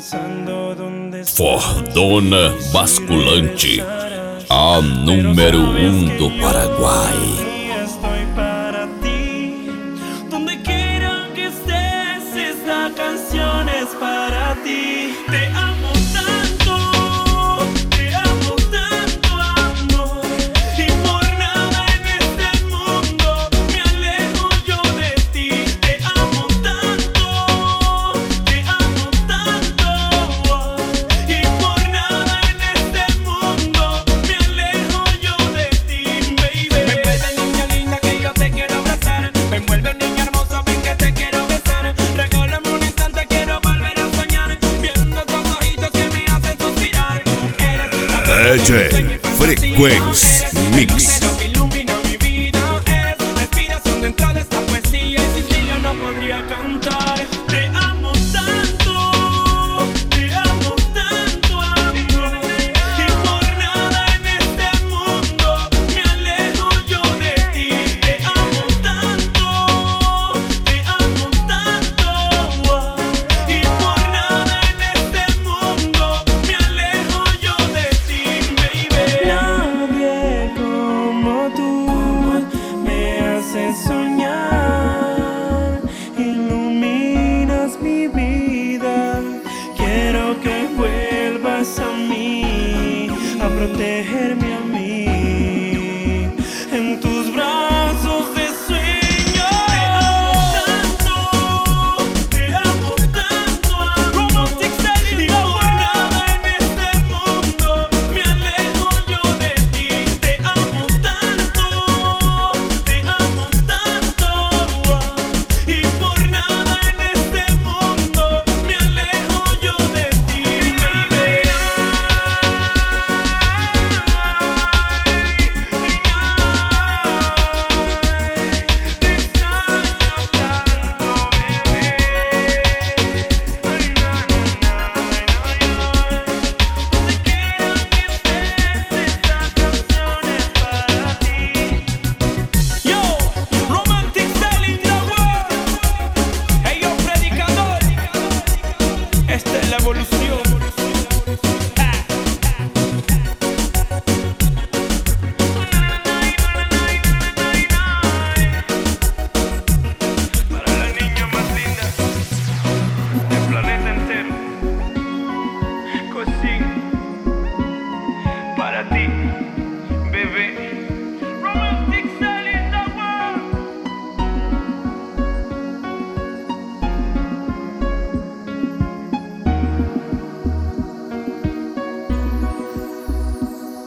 Fordona Basculante, a número 1 do Paraguai. Estoy para ti, donde quiera que estés, esta canción es para ti. Te amo tanto, amor, y por nada en este mundo me alejo yo de ti. Te amo tanto, y por nada en este mundo me alejo yo de ti, baby. Me envuelve, niña linda, que yo te quiero abrazar. Me envuelve, niña hermosa, ven que te quiero besar. Regálame un instante, quiero volver a soñar, viendo tus ojitos que me hacen suspirar. DJ Frequency Mix. Que ilumina mi vida, eres una respiración dentro de esta poesía, y sin ti yo no podría cantar. Te amo tanto, amor, y por nada en este mundo me alejo yo de ti. Te amo tanto, y por nada en este mundo me alejo yo de ti, baby. Nadie como tú me hace soñar, iluminas mi vida. Quiero que vuelvas a mí, a protegerme a mí, en tus brazos de sueño. Te amo tanto, Romantic Style, y por nada en este mundo me alejo yo de ti. Te amo tanto, y por nada en este mundo me alejo yo de ti, baby. Yo, Romantic Style in the world. Hey, yo, predicador. Esta es la evolución. Para la niña más linda del planeta entero. Così, para ti.